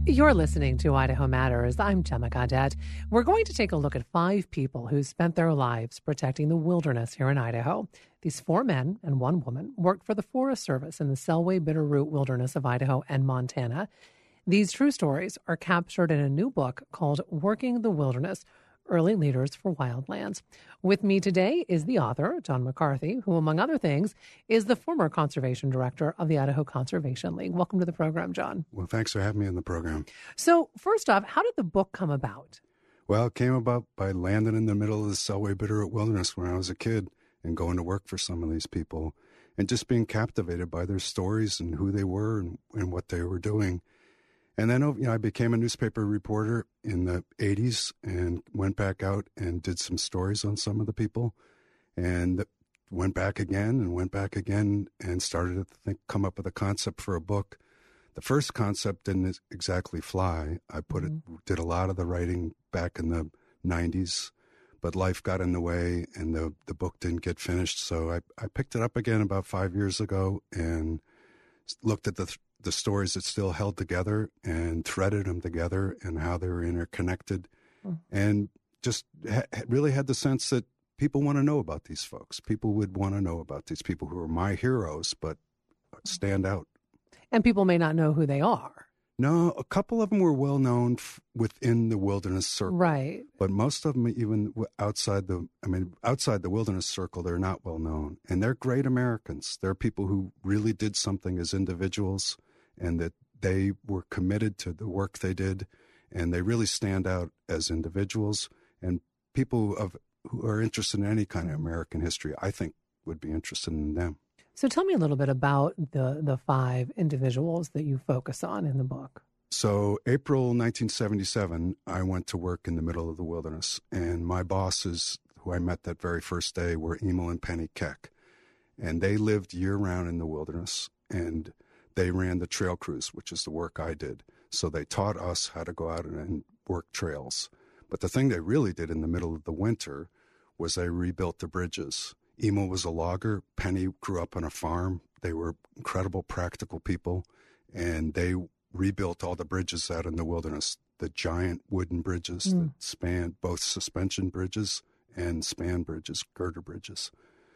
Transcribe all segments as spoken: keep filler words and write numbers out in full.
You're listening to Idaho Matters. I'm Gemma Gaudette. We're going to take a look at five people who spent their lives protecting the wilderness here in Idaho. These four men and one woman worked for the Forest Service in the Selway Bitterroot Wilderness of Idaho and Montana. These true stories are captured in a new book called Working the Wilderness: Early Leaders for Wildlands. With me today is the author, John McCarthy, who, among other things, is the former conservation director of the Idaho Conservation League. Welcome to the program, John. Well, thanks for having me on the program. So, first off, how did the book come about? Well, it came about by landing in the middle of the Selway Bitterroot Wilderness when I was a kid and going to work for some of these people and just being captivated by their stories and who they were and, and what they were doing. And then, you know, I became a newspaper reporter in the eighties and went back out and did some stories on some of the people and went back again and went back again and started to think, come up with a concept for a book. The first concept didn't exactly fly. I put mm-hmm. it, did a lot of the writing back in the nineties, but life got in the way and the, the book didn't get finished. So I, I picked it up again about five years ago and looked at the the stories that still held together and threaded them together and how they were interconnected mm. and just ha- really had the sense that people want to know about these folks. People would want to know about these people who are my heroes, but stand out. And people may not know who they are. No, a couple of them were well known f- within the wilderness circle. Right. But most of them, even outside the, I mean, outside the wilderness circle, they're not well known. And they're great Americans. They're people who really did something as individuals and that they were committed to the work they did. And they really stand out as individuals. And people of who are interested in any kind of American history, I think, would be interested in them. So tell me a little bit about the, the five individuals that you focus on in the book. So April nineteen seventy-seven, I went to work in the middle of the wilderness, and my bosses, who I met that very first day, were Emil and Penny Keck. And they lived year-round in the wilderness, and they ran the trail crews, which is the work I did. So they taught us how to go out and, and work trails. But the thing they really did in the middle of the winter was they rebuilt the bridges. Emil was a logger. Penny grew up on a farm. They were incredible, practical people, and they rebuilt all the bridges out in the wilderness, the giant wooden bridges mm. that spanned both suspension bridges and span bridges, girder bridges.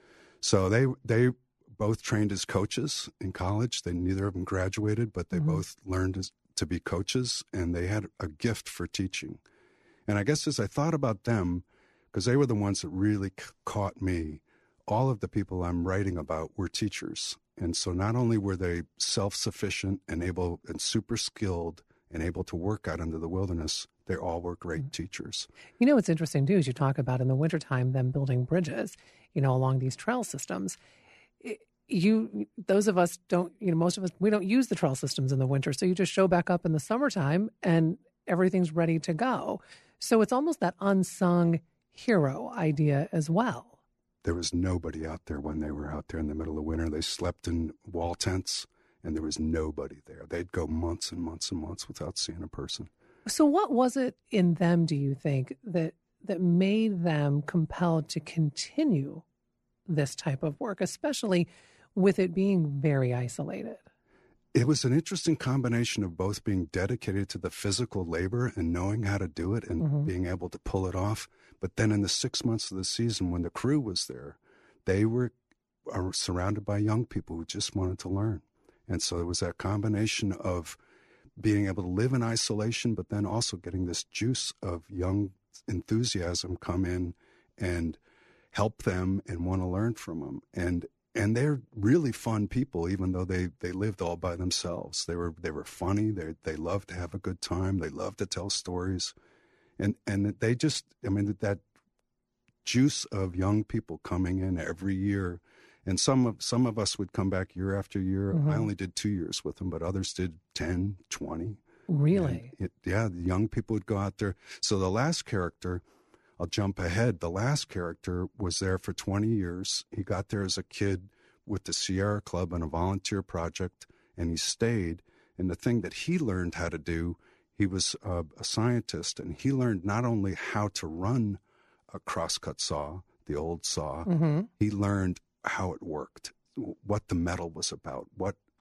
So they they both trained as coaches in college. They neither of them graduated, but they mm-hmm. both learned as, to be coaches, and they had a gift for teaching. And I guess as I thought about them, because they were the ones that really c- caught me, all of the people I'm writing about were teachers. And so not only were they self-sufficient and able and super skilled and able to work out into the wilderness, they all were great mm-hmm. teachers. You know, what's interesting, too, is you talk about in the wintertime them building bridges, you know, along these trail systems. It, you, those of us don't, you know, most of us, we don't use the trail systems in the winter. So you just show back up in the summertime and everything's ready to go. So it's almost that unsung hero idea as well. There was nobody out there when they were out there in the middle of winter. They slept in wall tents, and there was nobody there. They'd go months and months and months without seeing a person. So what was it in them, do you think, that that made them compelled to continue this type of work, especially with it being very isolated? It was an interesting combination of both being dedicated to the physical labor and knowing how to do it and mm-hmm. being able to pull it off. But then in the six months of the season when the crew was there, they were are surrounded by young people who just wanted to learn. And so it was that combination of being able to live in isolation, but then also getting this juice of young enthusiasm come in and help them and want to learn from them. And And they're really fun people, even though they, they lived all by themselves. They were they were funny. They they loved to have a good time. They loved to tell stories, and and they just I mean that juice of young people coming in every year, and some of some of us would come back year after year. Mm-hmm. I only did two years with them, but others did ten, twenty. Really? It, yeah, the young people would go out there. So the last character. I'll jump ahead. The last character was there for twenty years. He got there as a kid with the Sierra Club and a volunteer project, and he stayed. And the thing that he learned how to do, he was a, a scientist, and he learned not only how to run a crosscut saw, the old saw, mm-hmm. he learned how it worked, what the metal was about, what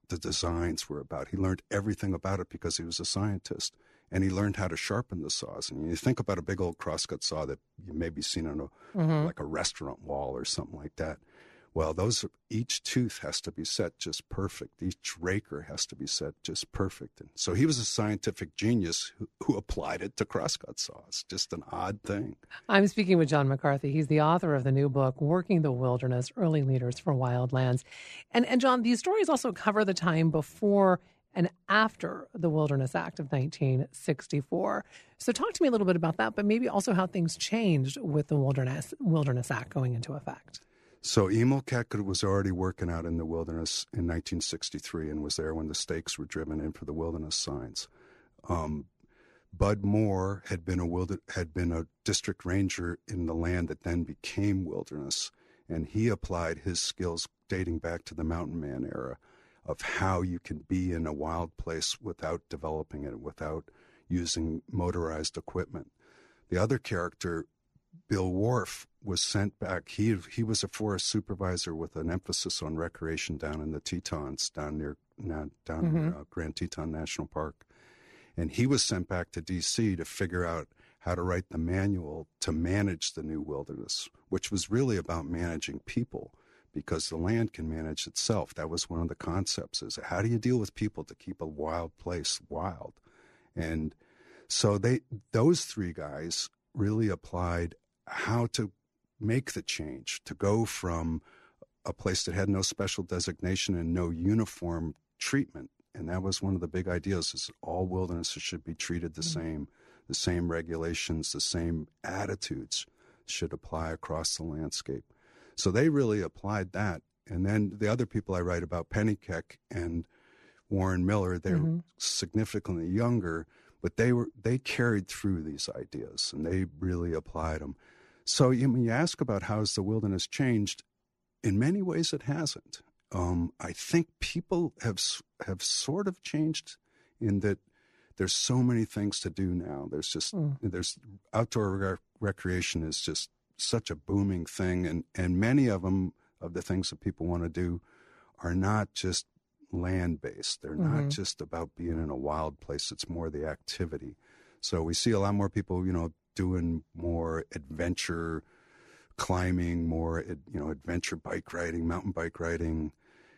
the designs were about. He learned everything about it because he was a scientist. And he learned how to sharpen the saws. And you think about a big old crosscut saw that you may be seen on a, mm-hmm. like a restaurant wall or something like that. Well, those each tooth has to be set just perfect. Each raker has to be set just perfect. And so he was a scientific genius who, who applied it to crosscut saws. Just an odd thing. I'm speaking with John McCarthy. He's the author of the new book, Working the Wilderness, Early Leaders for Wildlands. And, and John, these stories also cover the time before and after the Wilderness Act of nineteen sixty-four. So talk to me a little bit about that, but maybe also how things changed with the Wilderness Wilderness Act going into effect. So Emil Keck was already working out in the wilderness in nineteen sixty-three and was there when the stakes were driven in for the wilderness signs. Um, Bud Moore had been a wilder, had been a district ranger in the land that then became wilderness, and he applied his skills dating back to the Mountain Man era of how you can be in a wild place without developing it, without using motorized equipment. The other character, Bill Wharf, was sent back. He he was a forest supervisor with an emphasis on recreation down in the Tetons, down near down mm-hmm. near uh, Grand Teton National Park. And he was sent back to D C to figure out how to write the manual to manage the new wilderness, which was really about managing people, because the land can manage itself. That was one of the concepts, is how do you deal with people to keep a wild place wild? And so they those three guys really applied how to make the change, to go from a place that had no special designation and no uniform treatment. And that was one of the big ideas, is all wildernesses should be treated the mm-hmm. same. The same regulations, the same attitudes should apply across the landscape. So they really applied that. And then the other people I write about, Penny Keck and Warren Miller, they're mm-hmm. significantly younger, but they were they carried through these ideas, and they really applied them. So you, when you ask about how has the wilderness changed, in many ways it hasn't. Um, I think people have have sort of changed in that there's so many things to do now. There's just mm. there's outdoor rec- recreation is just such a booming thing, and, and many of them, of the things that people want to do, are not just land-based. They're mm-hmm. not just about being in a wild place. It's more the activity. So we see a lot more people, you know, doing more adventure climbing, more, you know, adventure bike riding, mountain bike riding.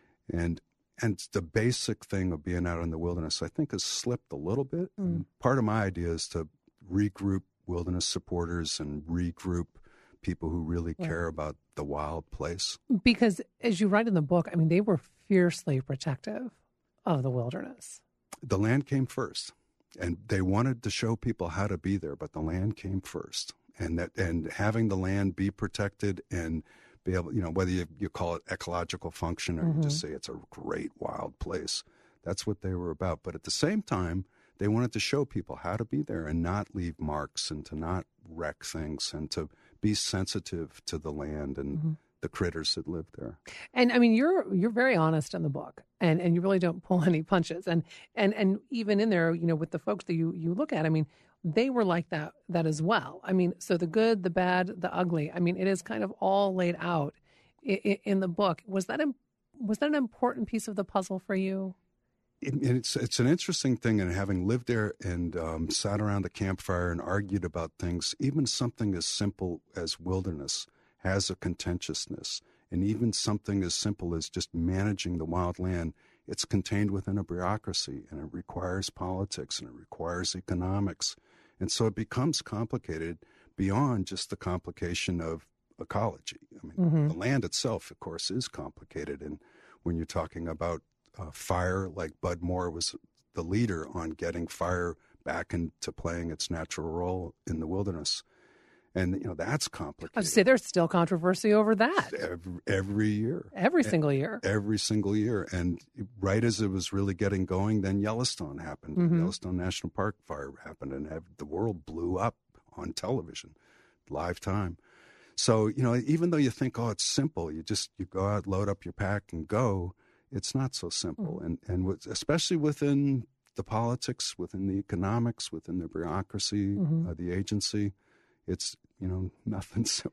And and the basic thing of being out in the wilderness, I think, has slipped a little bit. Mm. And part of my idea is to regroup wilderness supporters and regroup people who really yeah. care about the wild place. Because as you write in the book, I mean, they were fiercely protective of the wilderness. The land came first, and they wanted to show people how to be there, but the land came first. And that, and having the land be protected and be able, you know, whether you, you call it ecological function or mm-hmm. you just say it's a great wild place, that's what they were about. But at the same time, they wanted to show people how to be there and not leave marks and to not wreck things and to be sensitive to the land and mm-hmm. the critters that live there. And I mean, you're you're very honest in the book, and, and you really don't pull any punches. And and and even in there, you know, with the folks that you, you look at, I mean, they were like that that as well. I mean, so the good, the bad, the ugly. I mean, it is kind of all laid out in, in the book. Was that a, was that an important piece of the puzzle for you? It, it's it's an interesting thing, and having lived there and um, sat around the campfire and argued about things, even something as simple as wilderness has a contentiousness, and even something as simple as just managing the wild land, it's contained within a bureaucracy, and it requires politics, and it requires economics, and so it becomes complicated beyond just the complication of ecology. I mean, mm-hmm. the land itself, of course, is complicated, and when you're talking about Uh, fire, like Bud Moore was the leader on getting fire back into playing its natural role in the wilderness. And, you know, that's complicated. I would say there's still controversy over that. Every, every year. Every single year. Every single year. And right as it was really getting going, then Yellowstone happened. Mm-hmm. Yellowstone National Park fire happened, and have, the world blew up on television, live time. So, you know, even though you think, oh, it's simple, you just, you go out, load up your pack and go, it's not so simple, and and with, especially within the politics, within the economics, within the bureaucracy, mm-hmm. uh, the agency, it's, you know, nothing simple.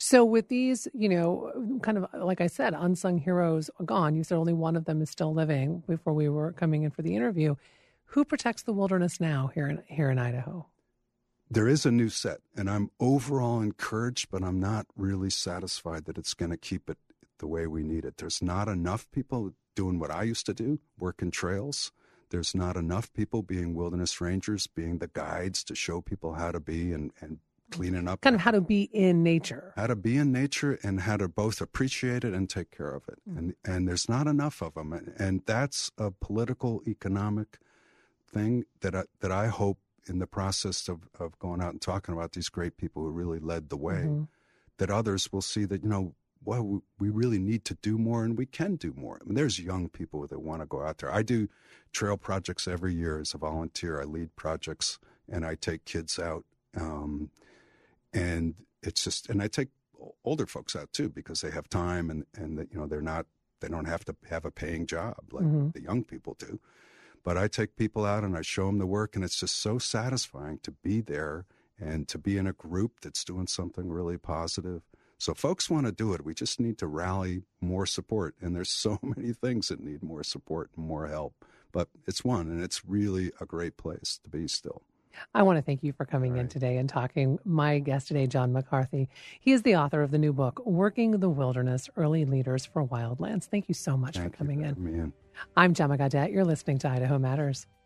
So with these, you know, kind of, like I said, unsung heroes gone, you said only one of them is still living before we were coming in for the interview. Who protects the wilderness now here in here in Idaho? There is a new set, and I'm overall encouraged, but I'm not really satisfied that it's going to keep it the way we need it. There's not enough people doing what I used to do, working trails. There's not enough people being wilderness rangers, being the guides to show people how to be and, and cleaning up. Kind of how to be in nature. How to be in nature and how to both appreciate it and take care of it. Mm. And and there's not enough of them. And, and that's a political, economic thing that I, that I hope in the process of, of going out and talking about these great people who really led the way, mm-hmm. that others will see that, you know, well, we, we really need to do more and we can do more. I mean, there's young people that want to go out there. I do trail projects every year as a volunteer. I lead projects and I take kids out. Um, and it's just, and I take older folks out too, because they have time and, and that, you know, they're not, they don't have to have a paying job like mm-hmm. the young people do. But I take people out and I show them the work, and it's just so satisfying to be there and to be in a group that's doing something really positive. So folks want to do it. We just need to rally more support. And there's so many things that need more support and more help. But it's one, and it's really a great place to be still. I want to thank you for coming right. in today and talking. My guest today, John McCarthy. He is the author of the new book, Working the Wilderness, Early Leaders for Wildlands. Thank you so much thank for coming you for in. Me in. I'm Gemma Gaudet. You're listening to Idaho Matters.